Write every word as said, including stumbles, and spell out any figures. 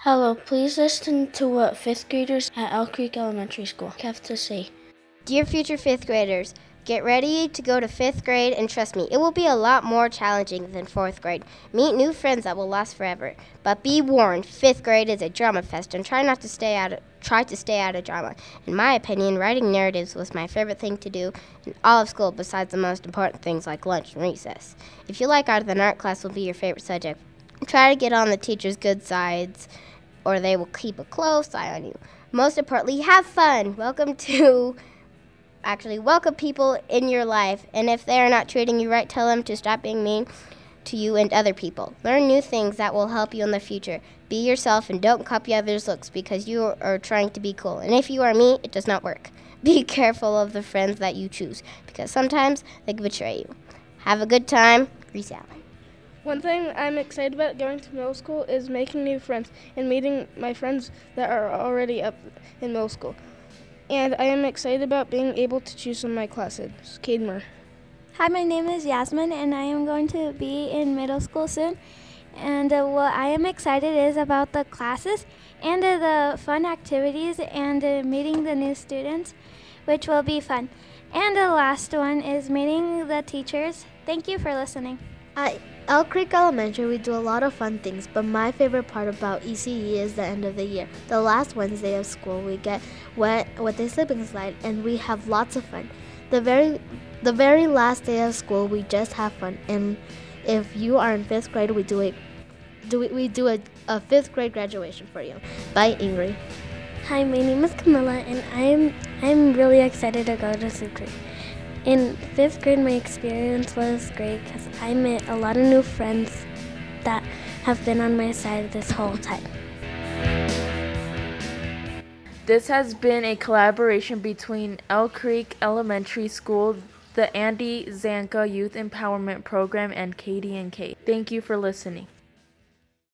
Hello, please listen to what fifth graders at Elk Creek Elementary School have to say. Dear future fifth graders, get ready to go to fifth grade, and trust me, it will be a lot more challenging than fourth grade. Meet new friends that will last forever. But be warned, fifth grade is a drama fest, and try not to stay out of, try to stay out of drama. In my opinion, writing narratives was my favorite thing to do in all of school besides the most important things like lunch and recess. If you like art, then art class will be your favorite subject. Try to get on the teacher's good sides, or they will keep a close eye on you. Most importantly, have fun. Welcome to... Actually, welcome people in your life, and if they are not treating you right, tell them to stop being mean to you and other people. Learn new things that will help you in the future. Be yourself and don't copy others' looks because you are trying to be cool. And if you are me, it does not work. Be careful of the friends that you choose because sometimes they can betray you. Have a good time. Grease out. One thing I'm excited about going to middle school is making new friends and meeting my friends that are already up in middle school. And I am excited about being able to choose some of my classes. Cademer. Hi, my name is Yasmin, and I am going to be in middle school soon. And uh, what I am excited is about the classes and uh, the fun activities and uh, meeting the new students, which will be fun. And the last one is meeting the teachers. Thank you for listening. At Elk Creek Elementary, we do a lot of fun things, but my favorite part about E C E is the end of the year. The last Wednesday of school, we get wet with a slipping slide, and we have lots of fun. The very, the very last day of school, we just have fun. And if you are in fifth grade, we do a, do we, we do a, a fifth grade graduation for you. Bye, Ingrid. Hi, my name is Camilla, and I'm I'm really excited to go to fifth grade. In fifth grade, my experience was great because I met a lot of new friends that have been on my side this whole time. This has been a collaboration between Elk Creek Elementary School, the Andy Zanka Youth Empowerment Program, and Katie and Kate. Thank you for listening.